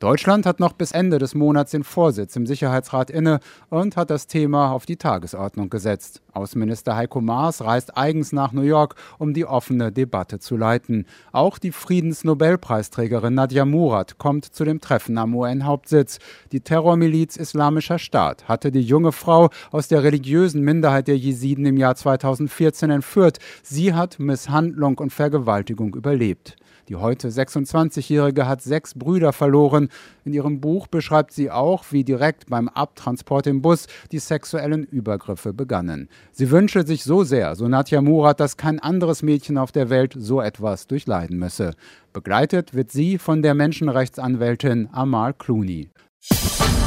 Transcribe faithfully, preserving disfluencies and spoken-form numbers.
Deutschland hat noch bis Ende des Monats den Vorsitz im Sicherheitsrat inne und hat das Thema auf die Tagesordnung gesetzt. Außenminister Heiko Maas reist eigens nach New York, um die offene Debatte zu leiten. Auch die Friedensnobelpreisträgerin Nadia Murad kommt zu dem Treffen am U N-Hauptsitz. Die Terrormiliz Islamischer Staat hatte die junge Frau aus der religiösen Minderheit der Jesiden im Jahr zweitausendvierzehn entführt. Sie hat Misshandlung und Vergewaltigung überlebt. Die heute sechsundzwanzigjährige hat sechs Brüder verloren. In ihrem Buch beschreibt sie auch, wie direkt beim Abtransport im Bus die sexuellen Übergriffe begannen. Sie wünsche sich so sehr, so Nadia Murad, dass kein anderes Mädchen auf der Welt so etwas durchleiden müsse. Begleitet wird sie von der Menschenrechtsanwältin Amal Clooney.